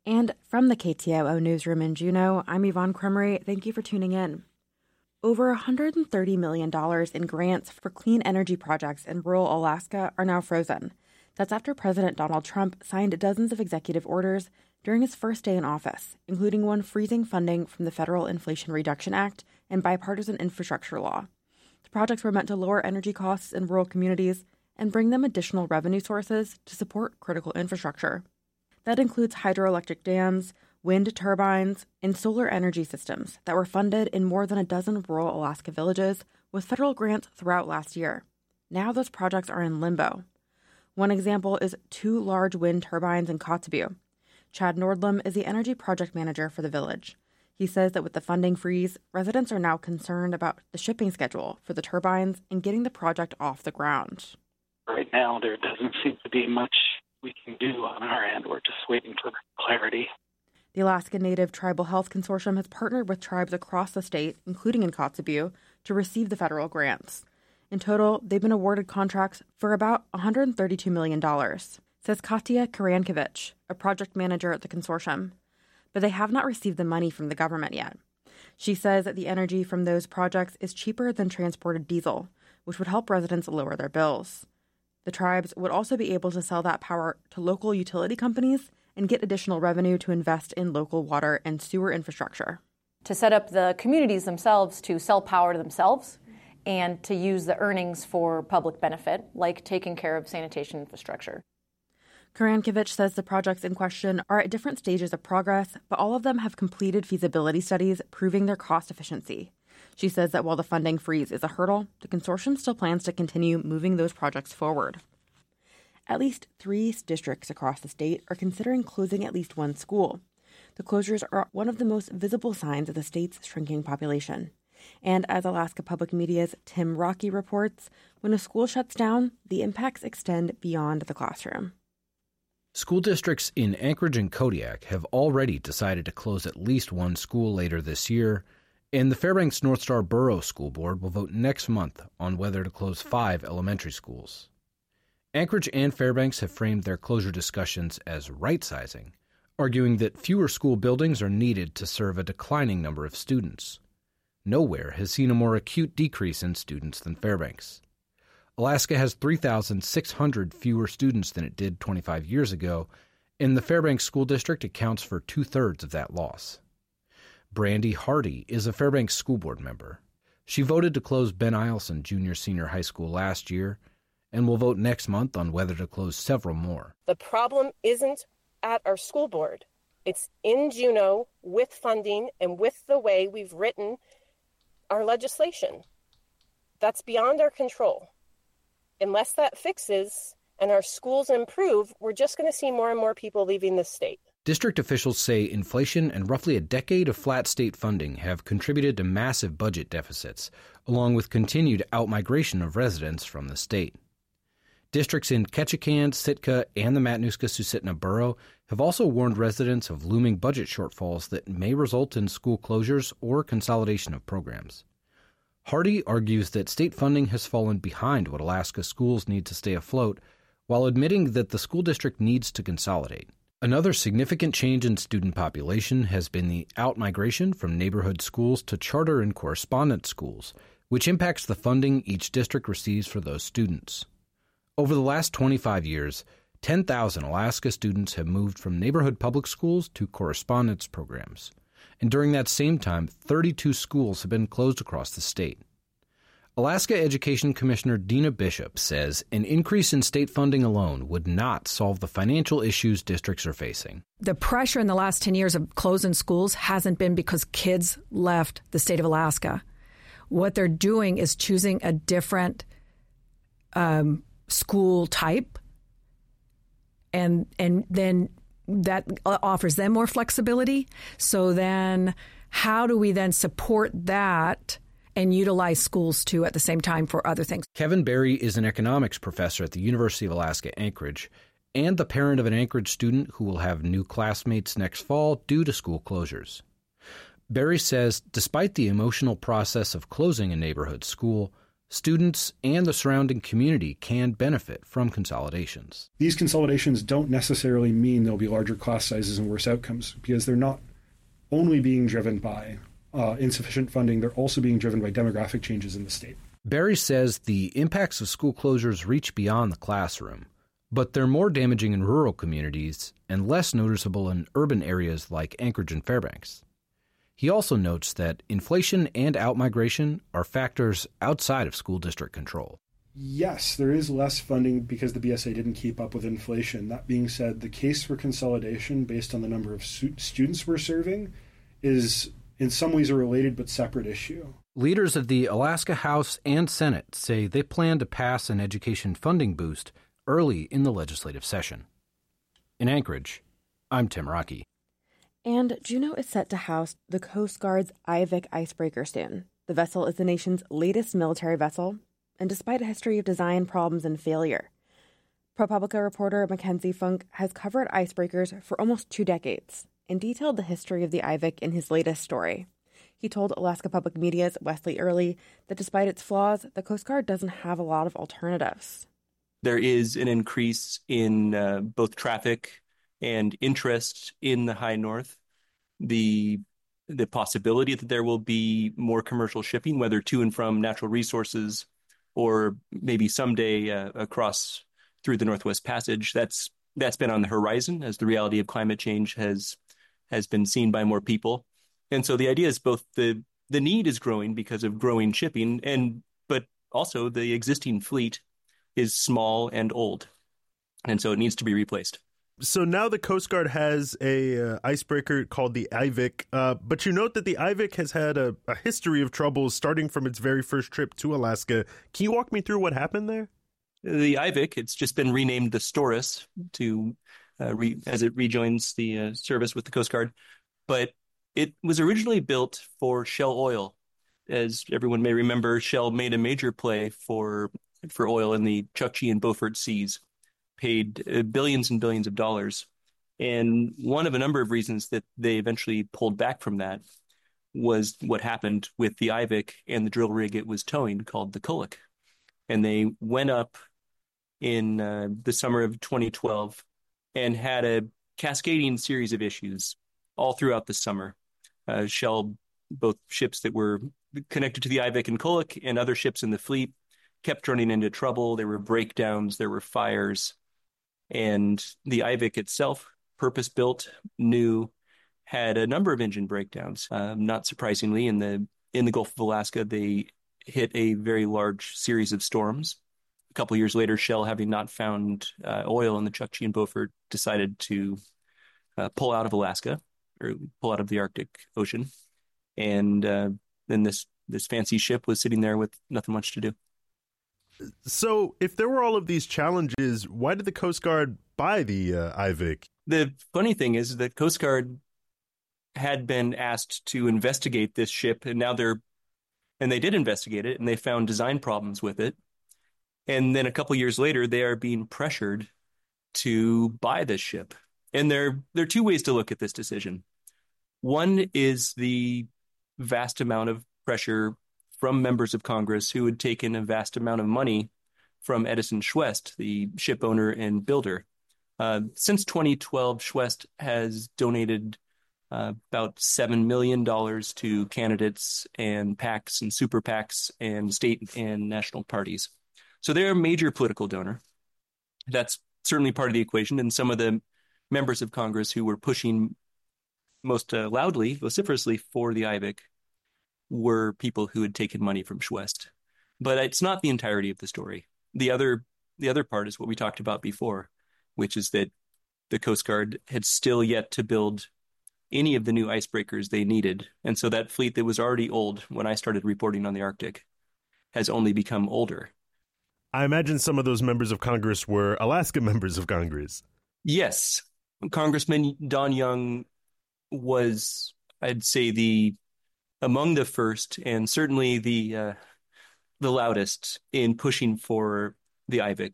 And from the KTOO newsroom in Juneau, I'm Yvonne Cremery. Thank you for tuning in. Over $130 million in grants for clean energy projects in rural Alaska are now frozen. That's after President Donald Trump signed dozens of executive orders during his first day in office, including one freezing funding from the Federal Inflation Reduction Act and bipartisan infrastructure law. The projects were meant to lower energy costs in rural communities and bring them additional revenue sources to support critical infrastructure. That includes hydroelectric dams, wind turbines, and solar energy systems that were funded in more than a dozen rural Alaska villages with federal grants throughout last year. Now those projects are in limbo. One example is 2 large wind turbines in Kotzebue. Chad Nordlum is the energy project manager for the village. He says that with the funding freeze, residents are now concerned about the shipping schedule for the turbines and getting the project off the ground. Right now, there doesn't seem to be much we can do on our end. We're just waiting for clarity. The Alaska Native Tribal Health Consortium has partnered with tribes across the state, including in Kotzebue, to receive the federal grants. In total, they've been awarded contracts for about $132 million, says Katya Karankiewicz, a project manager at the consortium. But they have not received the money from the government yet. She says that the energy from those projects is cheaper than transported diesel, which would help residents lower their bills. The tribes would also be able to sell that power to local utility companies and get additional revenue to invest in local water and sewer infrastructure. To set up the communities themselves to sell power to themselves and to use the earnings for public benefit, like taking care of sanitation infrastructure. Karankiewicz says the projects in question are at different stages of progress, but all of them have completed feasibility studies proving their cost efficiency. She says that while the funding freeze is a hurdle, the consortium still plans to continue moving those projects forward. At least 3 districts across the state are considering closing at least one school. The closures are one of the most visible signs of the state's shrinking population. And as Alaska Public Media's Tim Rocky reports, when a school shuts down, the impacts extend beyond the classroom. School districts in Anchorage and Kodiak have already decided to close at least one school later this year, and the Fairbanks North Star Borough School Board will vote next month on whether to close 5 elementary schools. Anchorage and Fairbanks have framed their closure discussions as right-sizing, arguing that fewer school buildings are needed to serve a declining number of students. Nowhere has seen a more acute decrease in students than Fairbanks. Alaska has 3,600 fewer students than it did 25 years ago, and the Fairbanks School District accounts for 2/3 of that loss. Brandy Hardy is a Fairbanks School Board member. She voted to close Ben Eielson Junior-Senior High School last year and will vote next month on whether to close several more. The problem isn't at our school board. It's in Juneau with funding and with the way we've written our legislation. That's beyond our control. Unless that fixes and our schools improve, we're just going to see more and more people leaving the state. District officials say inflation and roughly a decade of flat state funding have contributed to massive budget deficits, along with continued outmigration of residents from the state. Districts in Ketchikan, Sitka, and the Matanuska-Susitna Borough have also warned residents of looming budget shortfalls that may result in school closures or consolidation of programs. Hardy argues that state funding has fallen behind what Alaska schools need to stay afloat, while admitting that the school district needs to consolidate. Another significant change in student population has been the outmigration from neighborhood schools to charter and correspondence schools, which impacts the funding each district receives for those students. Over the last 25 years, 10,000 Alaska students have moved from neighborhood public schools to correspondence programs. And during that same time, 32 schools have been closed across the state. Alaska Education Commissioner Dina Bishop says an increase in state funding alone would not solve the financial issues districts are facing. The pressure in the last 10 years of closing schools hasn't been because kids left the state of Alaska. What they're doing is choosing a different school type, and then that offers them more flexibility. So then how do we then support that and utilize schools, too, at the same time for other things? Kevin Berry is an economics professor at the University of Alaska Anchorage and the parent of an Anchorage student who will have new classmates next fall due to school closures. Berry says despite the emotional process of closing a neighborhood school, students and the surrounding community can benefit from consolidations. These consolidations don't necessarily mean there'll be larger class sizes and worse outcomes, because they're not only being driven by insufficient funding, they're also being driven by demographic changes in the state. Barry says the impacts of school closures reach beyond the classroom, but they're more damaging in rural communities and less noticeable in urban areas like Anchorage and Fairbanks. He also notes that inflation and outmigration are factors outside of school district control. Yes, there is less funding because the BSA didn't keep up with inflation. That being said, the case for consolidation based on the number of students we're serving is in some ways a related but separate issue. Leaders of the Alaska House and Senate say they plan to pass an education funding boost early in the legislative session. In Anchorage, I'm Tim Rocky. And Juneau is set to house the Coast Guard's IVIC icebreaker soon. The vessel is the nation's latest military vessel, and despite a history of design problems and failure, ProPublica reporter Mackenzie Funk has covered icebreakers for almost 2 decades and detailed the history of the IVIC in his latest story. He told Alaska Public Media's Wesley Early that despite its flaws, the Coast Guard doesn't have a lot of alternatives. There is an increase in both traffic and interest in the high north. The possibility that there will be more commercial shipping, whether to and from natural resources or maybe someday across through the Northwest Passage, that's been on the horizon as the reality of climate change has been seen by more people. And so the idea is both the need is growing because of growing shipping, but also the existing fleet is small and old, and so it needs to be replaced. So now the Coast Guard has a icebreaker called the IVIC, but you note that the IVIC has had a history of troubles starting from its very first trip to Alaska. Can you walk me through what happened there? The IVIC, it's just been renamed the Storis to as it rejoins the service with the Coast Guard, but it was originally built for Shell Oil. As everyone may remember, Shell made a major play for oil in the Chukchi and Beaufort Seas, paid billions and billions of dollars. And one of a number of reasons that they eventually pulled back from that was what happened with the IVIC and the drill rig it was towing called the Kullik. And they went up in the summer of 2012 and had a cascading series of issues all throughout the summer. Shell, both ships that were connected to the IVIC and Kullik and other ships in the fleet, kept running into trouble. There were breakdowns, there were fires, and the IVIC itself, purpose-built, new, had a number of engine breakdowns. Not surprisingly, in the Gulf of Alaska, they hit a very large series of storms. A couple years later, Shell, having not found oil in the Chukchi and Beaufort, decided to pull out of Alaska, or pull out of the Arctic Ocean, and then this fancy ship was sitting there with nothing much to do. So if there were all of these challenges, why did the Coast Guard buy the IVIC? The funny thing is that Coast Guard had been asked to investigate this ship, and they did investigate it, and they found design problems with it. And then a couple years later, they are being pressured to buy this ship. And there are 2 ways to look at this decision. One is the vast amount of pressure from members of Congress who had taken a vast amount of money from Edison Schwest, the ship owner and builder. Since 2012, Schwest has donated about $7 million to candidates and PACs and super PACs and state and national parties. So they're a major political donor. That's certainly part of the equation. And some of the members of Congress who were pushing most loudly, vociferously for the IVIC were people who had taken money from Schwest. But it's not the entirety of the story. The other part is what we talked about before, which is that the Coast Guard had still yet to build any of the new icebreakers they needed. And so that fleet that was already old when I started reporting on the Arctic has only become older. I imagine some of those members of Congress were Alaska members of Congress. Yes. Congressman Don Young was, I'd say, among the first and certainly the loudest in pushing for the IVIC.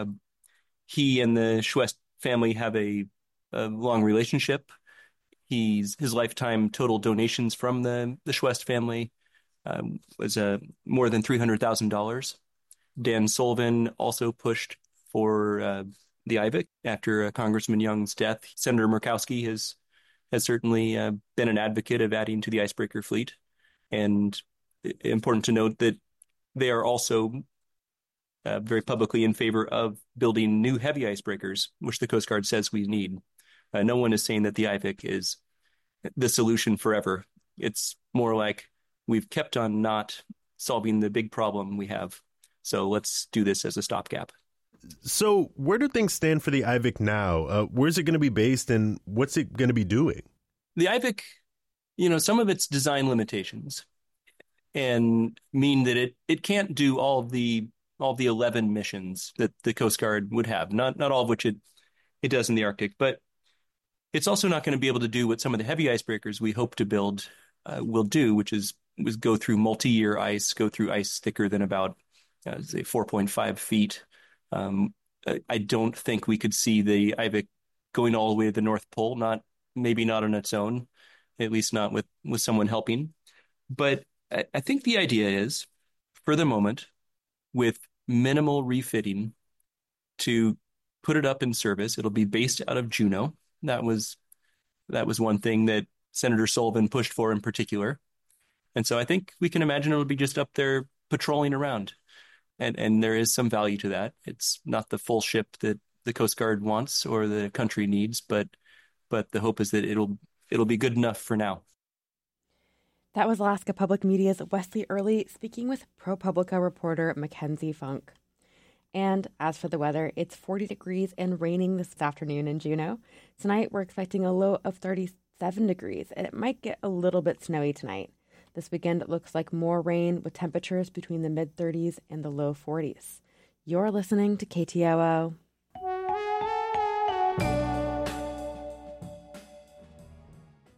He and the Schwest family have a long relationship. His lifetime total donations from the Schwest family was more than $300,000. Dan Sullivan also pushed for the IVIC after Congressman Young's death. Senator Murkowski has certainly been an advocate of adding to the icebreaker fleet. And important to note that they are also very publicly in favor of building new heavy icebreakers, which the Coast Guard says we need. No one is saying that the IVIC is the solution forever. It's more like we've kept on not solving the big problem we have. So let's do this as a stopgap. So where do things stand for the IVIC now? Where's it going to be based and what's it going to be doing? The IVIC, some of its design limitations and mean that it can't do all the 11 missions that the Coast Guard would have, not all of which it does in the Arctic, but it's also not going to be able to do what some of the heavy icebreakers we hope to build will do, which is go through multi-year ice, go through ice thicker than about, say, 4.5 feet. I don't think we could see the IVIC going all the way to the North Pole, maybe not on its own, at least not with someone helping. But I think the idea is, for the moment, with minimal refitting, to put it up in service. It'll be based out of Juneau. That was one thing that Senator Sullivan pushed for in particular. And so I think we can imagine it'll be just up there patrolling around. And there is some value to that. It's not the full ship that the Coast Guard wants or the country needs, but the hope is that it'll be good enough for now. That was Alaska Public Media's Wesley Early speaking with ProPublica reporter Mackenzie Funk. And as for the weather, it's 40 degrees and raining this afternoon in Juneau. Tonight, we're expecting a low of 37 degrees, and it might get a little bit snowy tonight. This weekend, it looks like more rain with temperatures between the mid-30s and the low 40s. You're listening to KTOO.